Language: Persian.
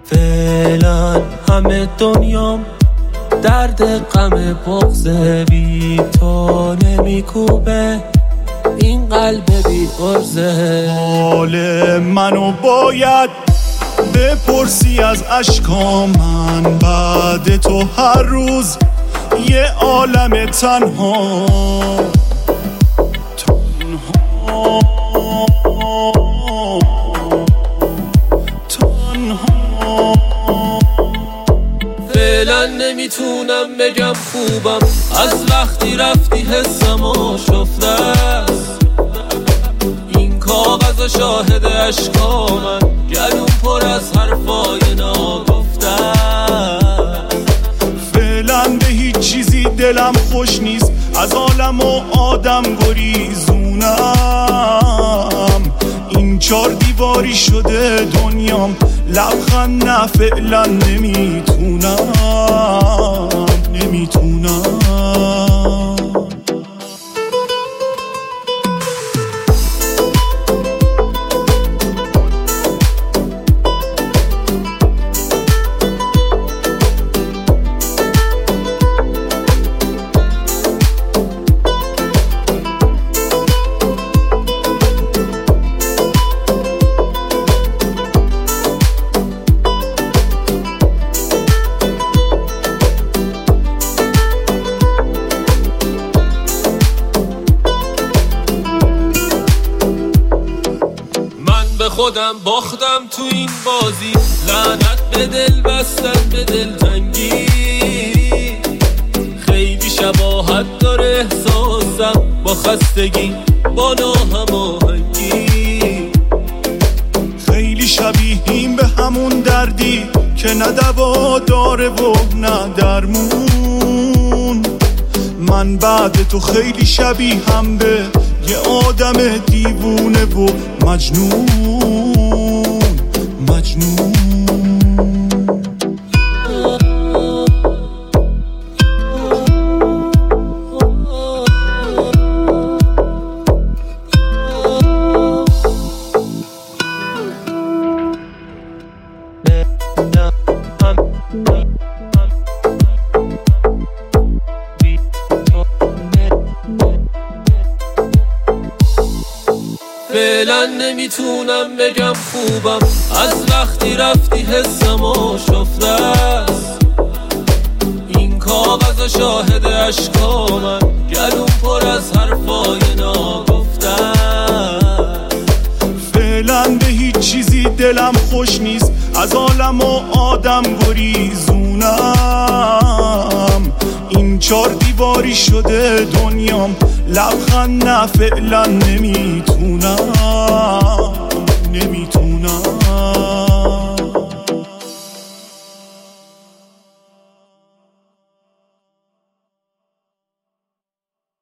فعلا همه دنیام درد غم بغض بی تو نمیکوبه این قلب بی عرضه. حال منو باید بپرسی از اشکام من، بعد تو هر روز یه عالم تنها فعلا نمیتونم بگم خوبم، از وقتی رفتی حسم شفته است. این کاغذ شاهد اشکامن، گلوم پر از حرفای ناگفته است. فعلا به هیچ چیزی دلم خوش نیست، از عالم و آدم گریزونم. این 4 دیواری شده دنیام، لبخند نه فعلا نمیتونم. خودم باختم تو این بازی، لعنت به دل بستن به دلتنگی. خیلی شباهت داره احساسم با خستگی، با ناهماهنگی. خیلی شبیهیم به همون دردی که نه دوا داره و نه درمون. من بعد تو خیلی شبیهم به یه آدم دیوونه و مجنون. فعلا نمیتونم بگم خوبم، از وقتی رفتی حسم شفته است. این کاغذ شاهد اشکامن، گلوم پر از حرفای ناگفته است. فعلا به هیچ چیزی دلم خوش نیست، از عالم و آدم گریزونم. این 4 دیواری شده دنیام، لبخند نه فعلا نمیتونم.